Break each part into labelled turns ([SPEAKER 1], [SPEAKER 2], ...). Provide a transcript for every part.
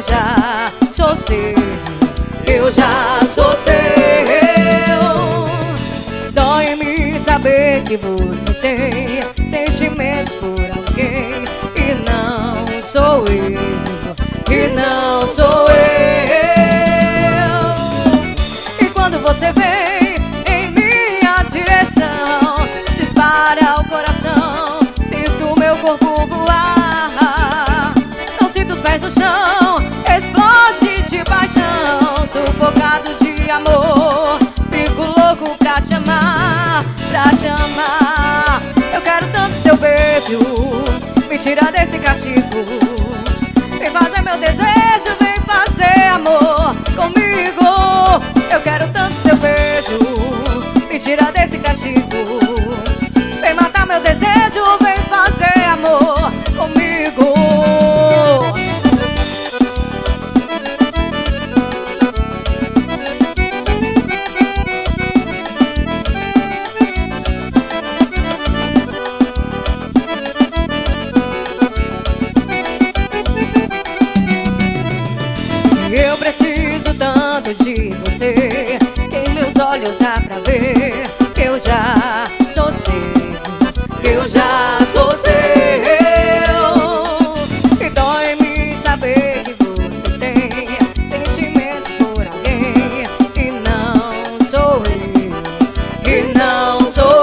[SPEAKER 1] já sou seu, eu já sou seu. Dói-me saber que você tem sentimentos por alguém e não sou eu, e não sou eu. E quando você vem em minha direção, dispara o coração, sinto meu corpo voar. Não sinto os pés no chão, explode de paixão, sufocado de amor, fico louco pra te amar, pra te amar. Eu quero tanto seu beijo, me tira desse castigo. Vem fazer meu desejo, vem fazer amor comigo. Eu quero tanto seu beijo, me tira desse castigo. Vem matar meu desejo, vem fazer amor comigo. Eu preciso tanto de você, que em meus olhos dá pra ver que eu já sou seu, que eu já sou seu. E dói-me saber que você tem sentimentos por alguém e não sou eu, e não sou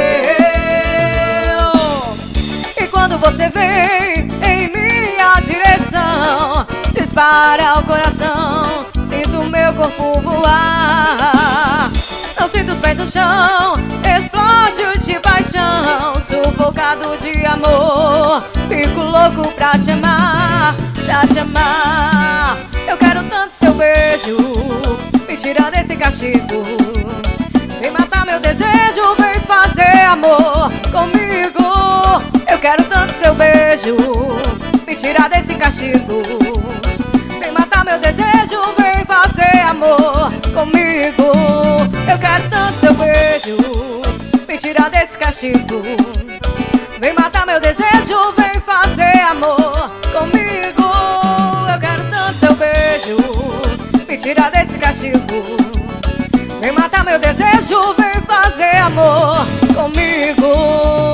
[SPEAKER 1] eu. E quando você vem em minha direção, dispara o coração, sinto meu corpo voar. Não sinto os pés no chão, explode de paixão, sufocado de amor, fico louco pra te amar, pra te amar. Eu quero tanto seu beijo, me tira desse castigo. Vem matar meu desejo, vem fazer amor comigo. Eu quero tanto seu beijo, me tira desse castigo. Vem matar meu desejo, vem fazer amor comigo. Eu quero tanto seu beijo, me tira desse castigo. Vem matar meu desejo, vem fazer amor comigo. Eu quero tanto seu beijo, me tira desse castigo. Vem matar meu desejo, vem fazer amor comigo.